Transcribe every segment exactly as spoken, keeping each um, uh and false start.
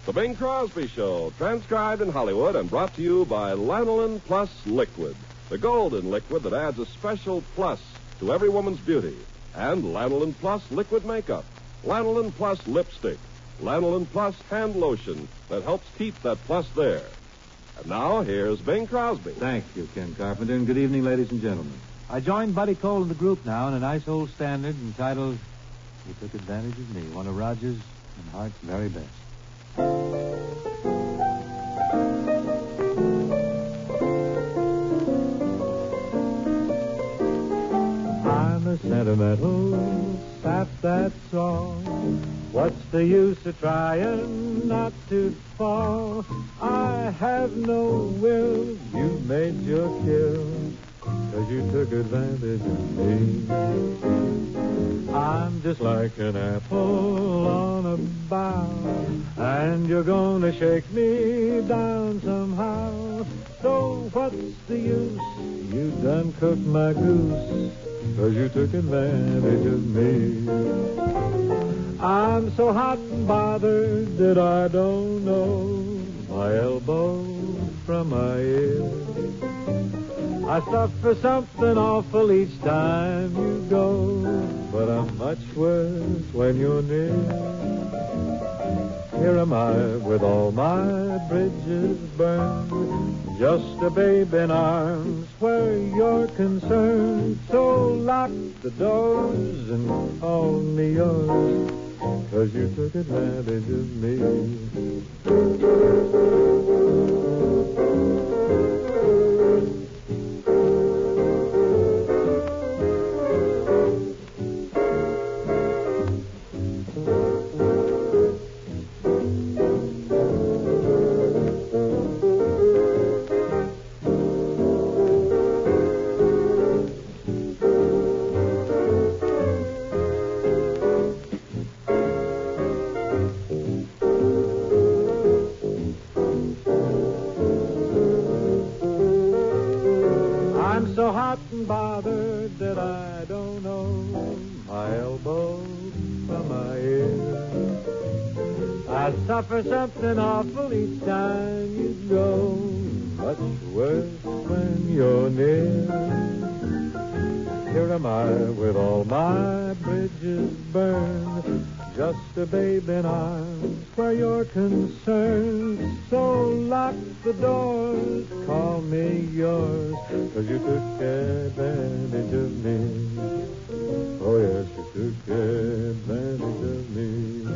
The Bing Crosby Show, transcribed in Hollywood and brought to you by Lanolin Plus Liquid, the golden liquid that adds a special plus to every woman's beauty. And Lanolin Plus Liquid Makeup, Lanolin Plus Lipstick, Lanolin Plus Hand Lotion that helps keep that plus there. And now, here's Bing Crosby. Thank you, Ken Carpenter, and good evening, ladies and gentlemen. I joined Buddy Cole in the group now in a nice old standard entitled You Took Advantage of Me, one of Rogers and Hart's very best. I'm a sentimental sap, that's all. What's the use of trying not to fall? I have no will, you made your kill, 'cause you took advantage of me. I'm just like an apple on a bough, and you're gonna shake me down somehow. So what's the use? You done cooked my goose, 'cause you took advantage of me. I'm so hot and bothered that I don't know my elbow from my ear. I suffer something awful each time you go, but I'm much worse when you're near. Here am I with all my bridges burned, just a babe in arms where you're concerned. So lock the doors and call me yours, 'cause you took advantage of me. So hot and bothered that I don't know my elbow from my ear. I suffer something awful each time you go, much worse when you're near. Here am I with all my bridges burned, just a babe in arms where you're concerned. So lock the doors, call me yours, 'cause you took advantage of me. Oh, yes, you took advantage of me.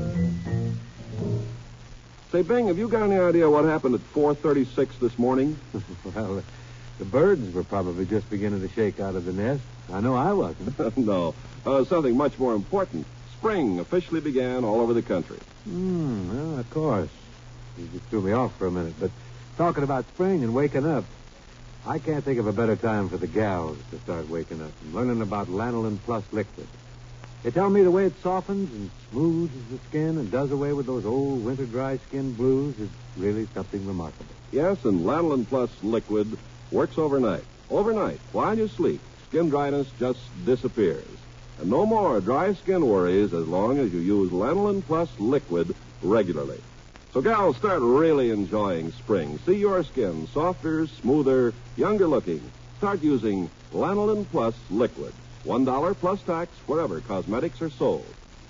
Say, Bing, have you got any idea what happened at four thirty-six this morning? Well, the birds were probably just beginning to shake out of the nest. I know I wasn't. No, uh, something much more important. Spring officially began all over the country. Hmm, well, of course. You just threw me off for a minute, but talking about spring and waking up, I can't think of a better time for the gals to start waking up and learning about Lanolin Plus Liquid. They tell me the way it softens and smooths the skin and does away with those old winter dry skin blues is really something remarkable. Yes, and Lanolin Plus Liquid works overnight. Overnight, while you sleep, skin dryness just disappears. And no more dry skin worries as long as you use Lanolin Plus Liquid regularly. So, gals, start really enjoying spring. See your skin softer, smoother, younger looking. Start using Lanolin Plus Liquid. One dollar plus tax wherever cosmetics are sold.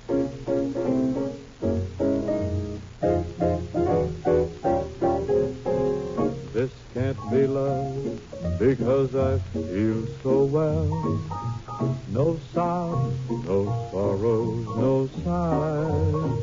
This can't be love because I feel so well. No sobs, no sorrows, no sighs.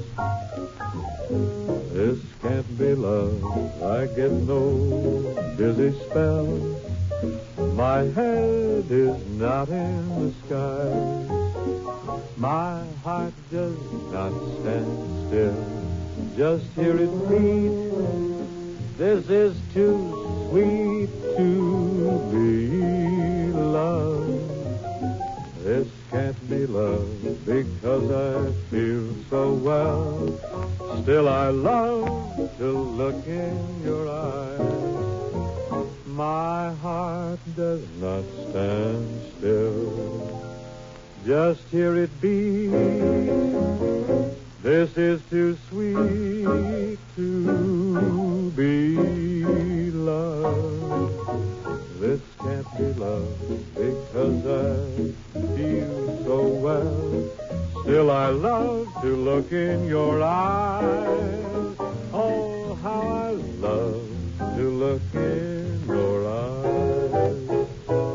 This can't be love. I get no dizzy spell. My head is not in the sky. My heart does not stand still. Just hear it beat. This is too sweet to be love. This can't be love because I feel so well. Still I love to look in your eyes. My heart does not stand still. Just hear it beat. This is too sweet to be loved. This can't be love because I feel so well. Still I love to look in your eyes. Oh, how I love to look in your eyes.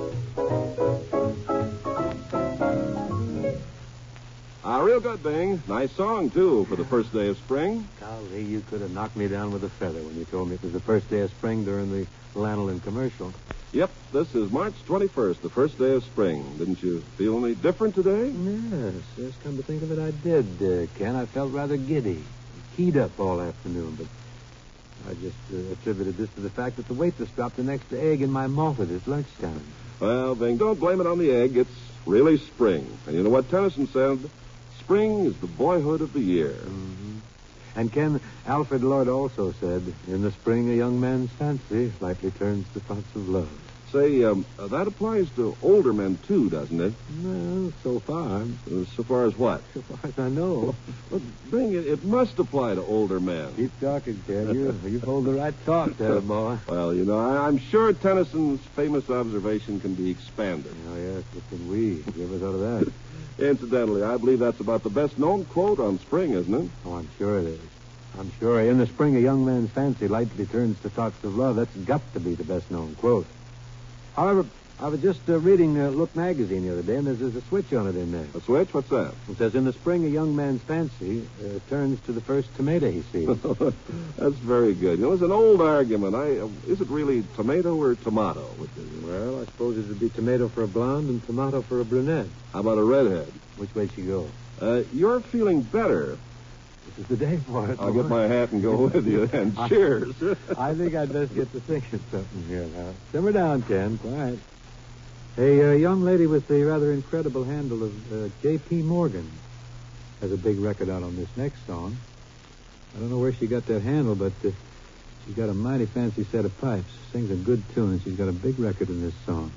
Ah, real good, Bing. Nice song, too, for the first day of spring. Golly, you could have knocked me down with a feather when you told me it was the first day of spring during the lanolin commercial. Yep, this is March twenty-first, the first day of spring. Didn't you feel any different today? Yes, yes, come to think of it, I did, uh, Ken. I felt rather giddy, keyed up all afternoon, but I just uh, attributed this to the fact that the waitress dropped an extra egg in my malted at lunchtime. Well, Bing, don't blame it on the egg. It's really spring. And you know what Tennyson said? Spring is the boyhood of the year. Mm-hmm. And, Ken, Alfred Lord also said, in the spring a young man's fancy lightly turns to thoughts of love. Say, um, uh, that applies to older men, too, doesn't it? Well, so far. Uh, so far as what? So far as I know. Well, Bing, it, it must apply to older men. Keep talking, Ken. You, you've hold the right thought there, boy. Well, you know, I, I'm sure Tennyson's famous observation can be expanded. Oh, yes, but can we? You ever thought of that? Incidentally, I believe that's about the best-known quote on spring, isn't it? Oh, I'm sure it is. I'm sure in the spring a young man's fancy lightly turns to thoughts of love. That's got to be the best-known quote. However, I was just uh, reading uh, Look magazine the other day, and there's, there's a switch on it in there. A switch? What's that? It says, in the spring, a young man's fancy uh, turns to the first tomato he sees. That's very good. You know, it's an old argument. I uh, is it really tomato or tomato? Well, I suppose it would be tomato for a blonde and tomato for a brunette. How about a redhead? Which way she go? Uh, you're feeling better. This is the day for it. I'll get my hat and go with you, and cheers. I think I'd best get to thinking something here now. Simmer down, Ken. Quiet. A uh, young lady with the rather incredible handle of uh, J P. Morgan has a big record out on this next song. I don't know where she got that handle, but uh, she's got a mighty fancy set of pipes. Sings a good tune, and she's got a big record in this song.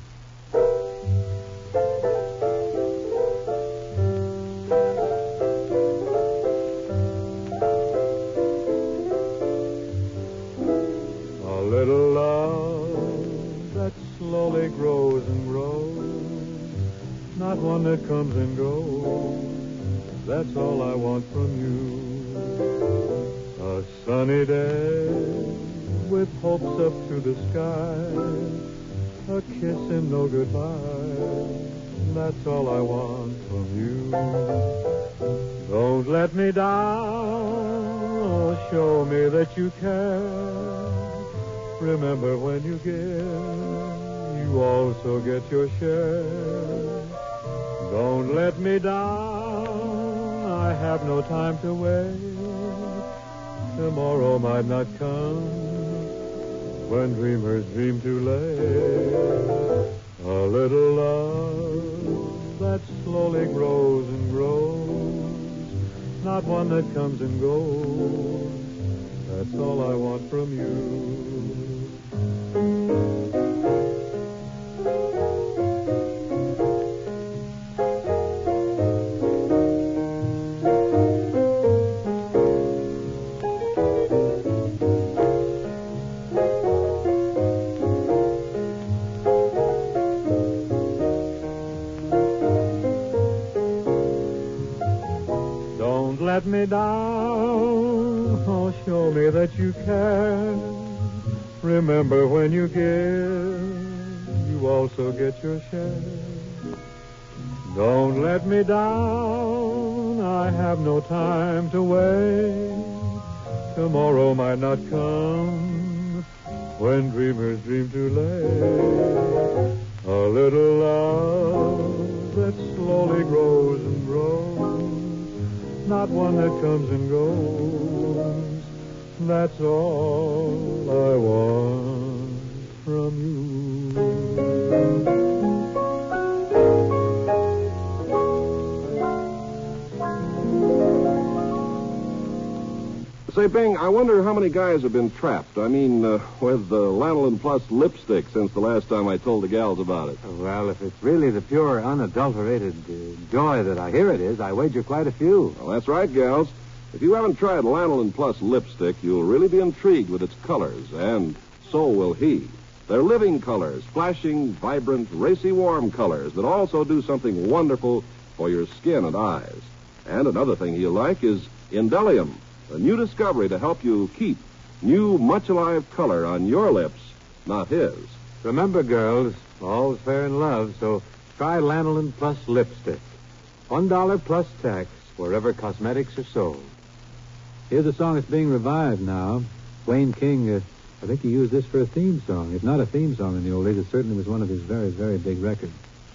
Little love that slowly grows and grows, not one that comes and goes, that's all I want from you. A sunny day with hopes up to the sky, a kiss and no goodbye, that's all I want from you. Don't let me down, show me that you care. Remember, when you give, you also get your share. Don't let me down, I have no time to wait. Tomorrow might not come, when dreamers dream too late. A little love that slowly grows and grows, not one that comes and goes, that's all I want from you. Don't let me down, oh, show me that you care. Remember, when you give, you also get your share. Don't let me down, I have no time to wait. Tomorrow might not come, when dreamers dream too late. A little love that slowly grows and grows, not one that comes and goes, that's all I want from you. Say, Bing, I wonder how many guys have been trapped. I mean, uh, with the Lanolin Plus lipstick since the last time I told the gals about it. Well, if it's really the pure, unadulterated uh, joy that I hear it is, I wager quite a few. Well, that's right, gals. If you haven't tried Lanolin Plus lipstick, you'll really be intrigued with its colors, and so will he. They're living colors, flashing, vibrant, racy, warm colors that also do something wonderful for your skin and eyes. And another thing he'll like is Indelium, a new discovery to help you keep new, much-alive color on your lips, not his. Remember, girls, all's fair in love, so try Lanolin Plus lipstick. One dollar plus tax wherever cosmetics are sold. Here's a song that's being revived now. Wayne King, uh, I think he used this for a theme song. If not a theme song in the old days, it certainly was one of his very, very big records.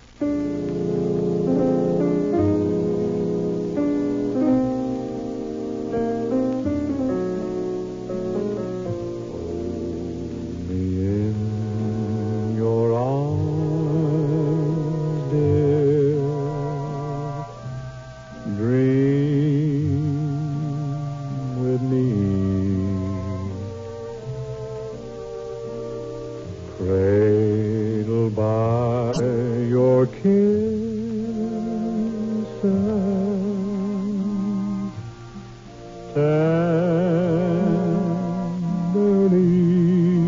Cradled by your kisses, tenderly,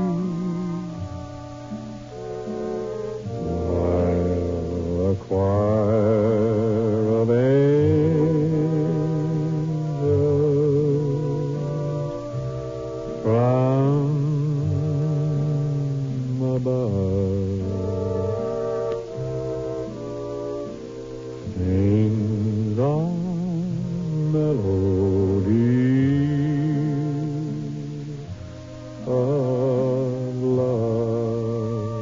while a choir of angels from sings on melody of love.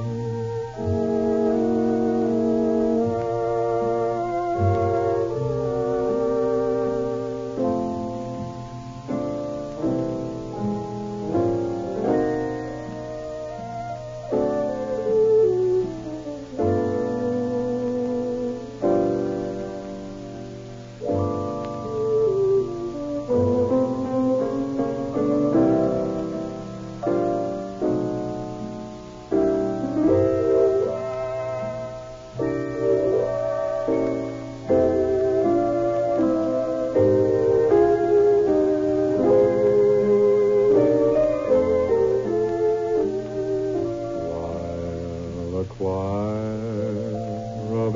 While a choir of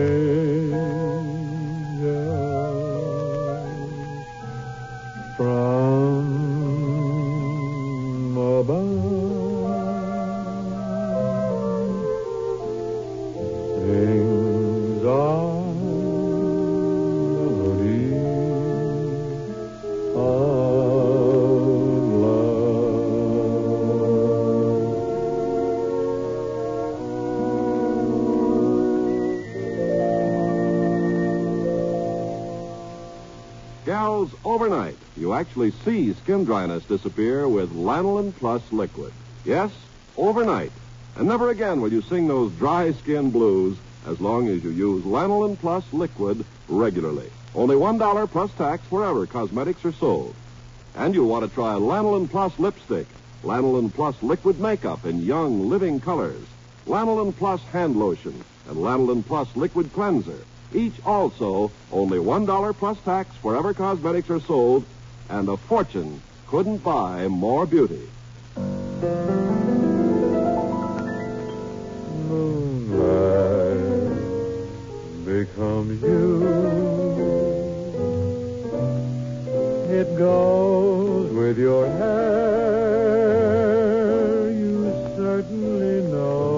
angels from above sings on melody of Gals, overnight, you actually see skin dryness disappear with Lanolin Plus liquid. Yes, overnight. And never again will you sing those dry skin blues as long as you use Lanolin Plus liquid regularly. Only one dollar plus tax wherever cosmetics are sold. And you'll want to try Lanolin Plus lipstick, Lanolin Plus liquid makeup in young, living colors, Lanolin Plus hand lotion, and Lanolin Plus liquid cleanser. Each also only one dollar plus tax wherever cosmetics are sold, and a fortune couldn't buy more beauty. Moonlight becomes you. It goes with your hair, you certainly know.